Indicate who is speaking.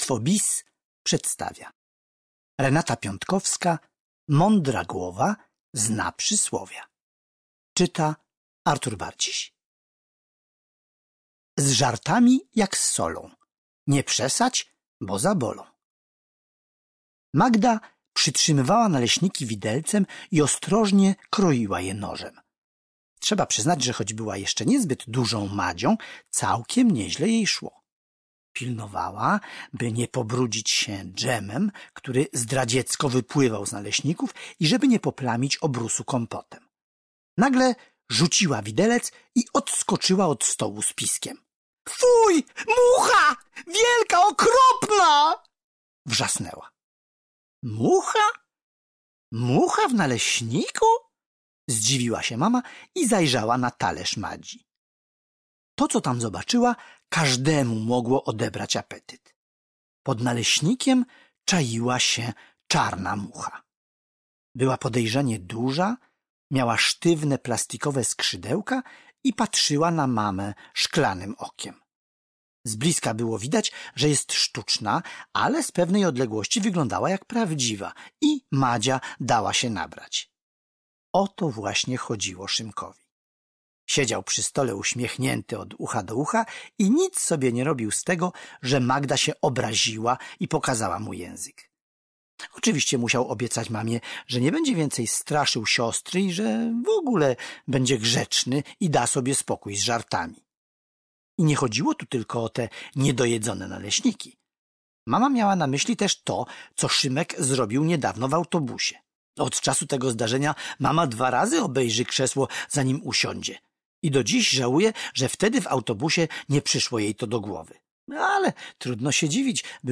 Speaker 1: Info Bis przedstawia. Renata Piątkowska, Mądra głowa zna przysłowia. Czyta Artur Bardziś. Z żartami jak z solą. Nie przesadź, bo zabolą. Magda przytrzymywała naleśniki widelcem i ostrożnie kroiła je nożem. Trzeba przyznać, że choć była jeszcze niezbyt dużą Madzią, całkiem nieźle jej szło. Pilnowała, by nie pobrudzić się dżemem, który zdradziecko wypływał z naleśników i żeby nie poplamić obrusu kompotem. Nagle rzuciła widelec i odskoczyła od stołu z piskiem. — Fuj! Mucha! Wielka, okropna! — wrzasnęła. — Mucha? Mucha w naleśniku? — zdziwiła się mama i zajrzała na talerz Madzi. To, co tam zobaczyła, każdemu mogło odebrać apetyt. Pod naleśnikiem czaiła się czarna mucha. Była podejrzanie duża, miała sztywne plastikowe skrzydełka i patrzyła na mamę szklanym okiem. Z bliska było widać, że jest sztuczna, ale z pewnej odległości wyglądała jak prawdziwa i Madzia dała się nabrać. O to właśnie chodziło Szymkowi. Siedział przy stole uśmiechnięty od ucha do ucha i nic sobie nie robił z tego, że Magda się obraziła i pokazała mu język. Oczywiście musiał obiecać mamie, że nie będzie więcej straszył siostry i że w ogóle będzie grzeczny i da sobie spokój z żartami. I nie chodziło tu tylko o te niedojedzone naleśniki. Mama miała na myśli też to, co Szymek zrobił niedawno w autobusie. Od czasu tego zdarzenia mama 2 razy obejrzy krzesło, zanim usiądzie. I do dziś żałuje, że wtedy w autobusie nie przyszło jej to do głowy. Ale trudno się dziwić,